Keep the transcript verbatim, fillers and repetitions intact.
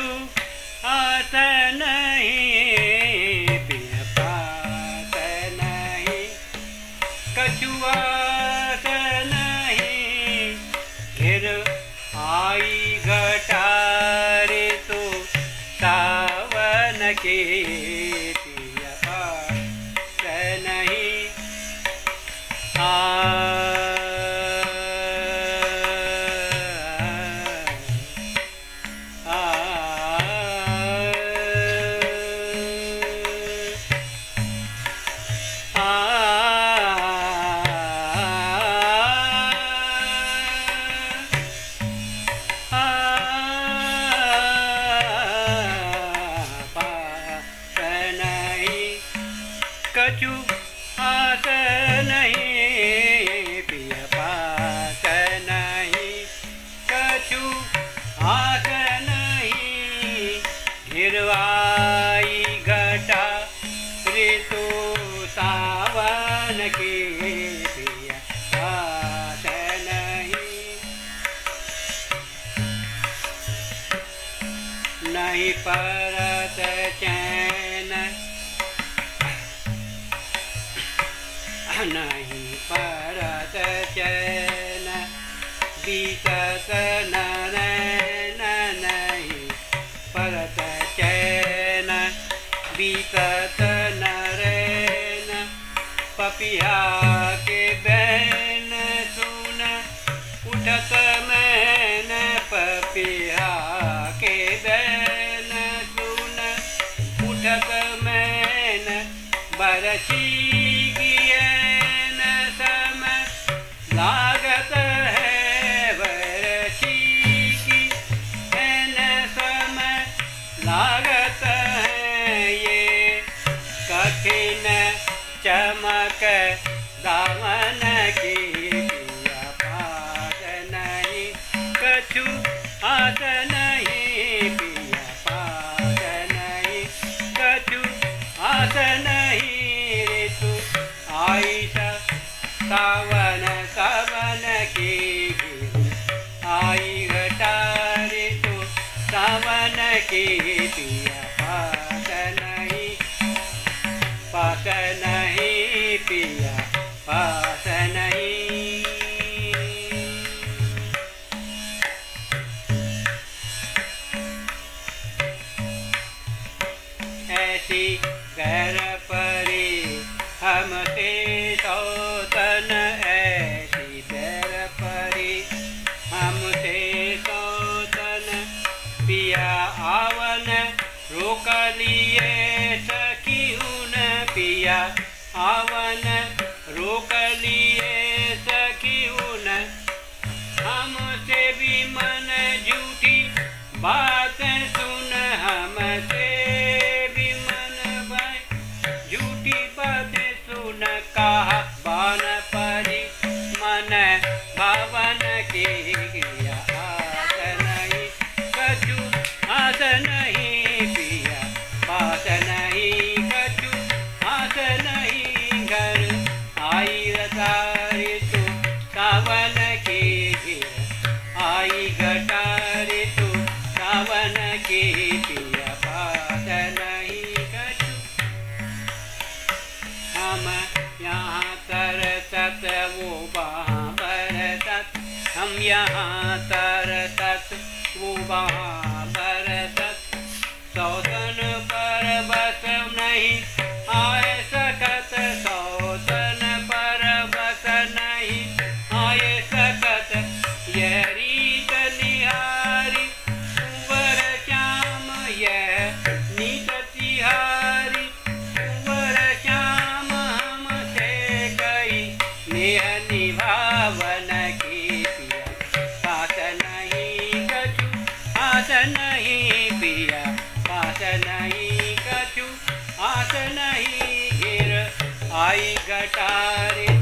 कछु आस नहीं, पिया पास नहीं, कछु आस नहीं, घिर आई घटा ऋतु सावन की, पिया पास नहीं। आ कछु आस नहीं, पिया पास नहीं, कछु आस नहीं, घिरवाई घटा ऋतु सावन की, पिया पास नहीं। नहीं परत चैन, नहीं परत चैन, बीतत नैन, नहीं परत चैन, बीतत नैन, पपिया के बैन सुन उठत मैन, पपिया के बैन सुन उठत मैन, बरसी लागत है बरसी की, एन समय लागत है ये, कठिन चमक दामन की, पिया पास नहीं, कछु आस नहीं, पिया पास नहीं, कछु आस नहीं, ऋतु आई सावन सावन की, आई घटा ऋतु सावन की, पिया पास नहीं, पास नहीं, पिया पास नहीं। ऐसी घर परी हमसे सौतन, ऐसी बैर परी हमसे सौतन, पिया आवन रोक लिए सखीउन, पिया आवन रोक लिए सखीउन, हमसे भी मन झूठी बात सुन, हमसे भी मन भाई झूठी बात सुन, कहा बान परी मन भावन की, पिया आस नहीं, कछु आस नहीं, पिया पास नहीं, कछु आस नहीं, घर आई रता ऋतु सावन की, आई घटा ऋतु सावन की, पिया पास नहीं, कछु हम यहाँ तरसत वो वहाँ बरसत, हम यहाँ तरसत वो वहाँ बरसत, सौतन पर बस नहीं आए सकत, सौतन पर बस नहीं आए सकत, यह रीत निहारी कुंवर श्याम, यह नीत तिहारी कुंवर श्याम, हमसे गई नेह निभावन की, पिया पास नहीं, कछु आस नहीं, पिया पास नहीं, कछु आस नहीं, घिर आई घटा